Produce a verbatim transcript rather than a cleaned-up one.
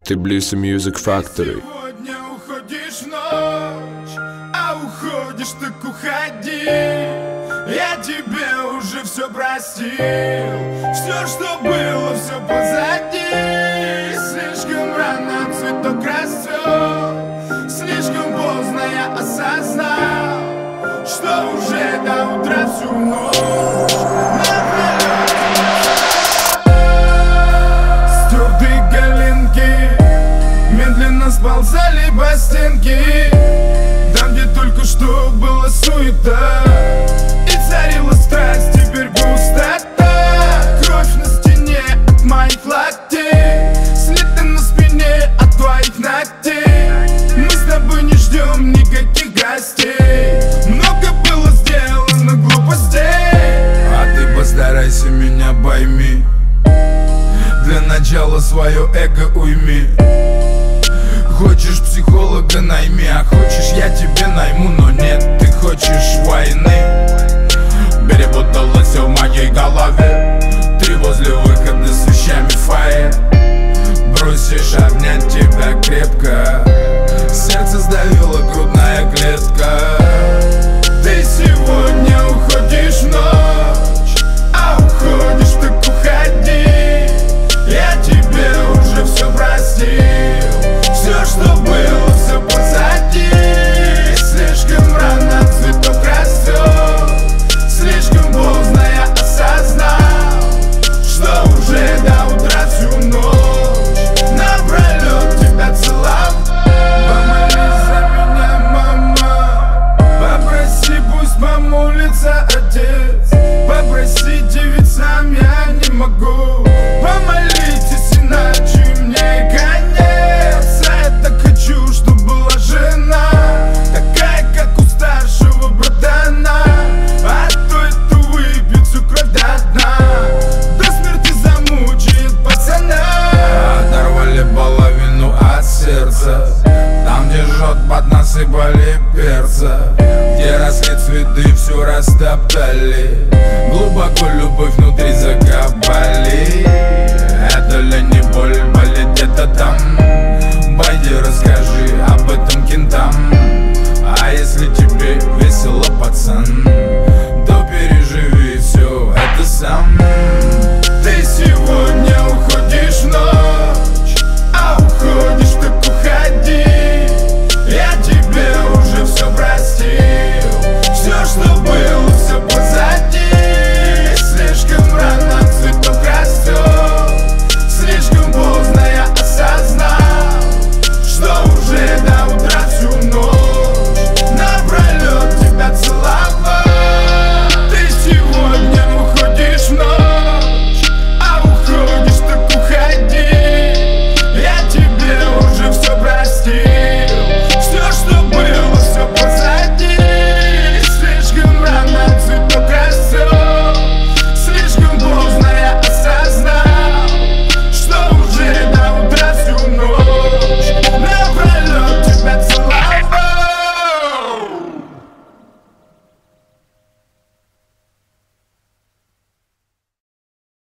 Tbilisi Music Factory. Сегодня уходишь в ночь, а уходишь так уходи. Я тебе уже все простил, все, что было, все позади. Слишком рано цветок растет, слишком поздно я осознал, что уже до утра всю ночь стертые коленки медленно сползали по стенке, там, где только что была суета и царила страсть, теперь пустота. Кровь на стене от моих локтей, следы на спине от твоих ногтей. Мы с тобой не ждем никаких гостей, много было сделано глупостей. А ты постарайся меня пойми, для начала свое эго уйми. Хочешь психолога найми, а хочешь я тебе найму. Но нет, ты хочешь войны. Перепуталось все в моей голове. Ты возле выхода с вещами фае. Бросишь обнять тебя крепко, сердце сдавило грудная клетка. Ты сегодня уходишь в ночь, а уходишь так уходи. Я тебе уже все простил, все, что было, все позади. Слишком рано цветок растет, слишком поздно я осознал, что уже до утра всю ночь напролет тебя целовал. Помолись за меня, мама, попроси, пусть помолится отец. Попросите, ведь сам я не могу. Помолитесь, иначе мне конец. А я так хочу, чтоб была жена такая, как у старшего братана, а то это выпьет всю кровь до дна, до смерти замучает пацана. Оторвали половину от сердца, там, где жжет, поднасыпали перца, где росли цветы, все растоптали. Глубоко любовь внутри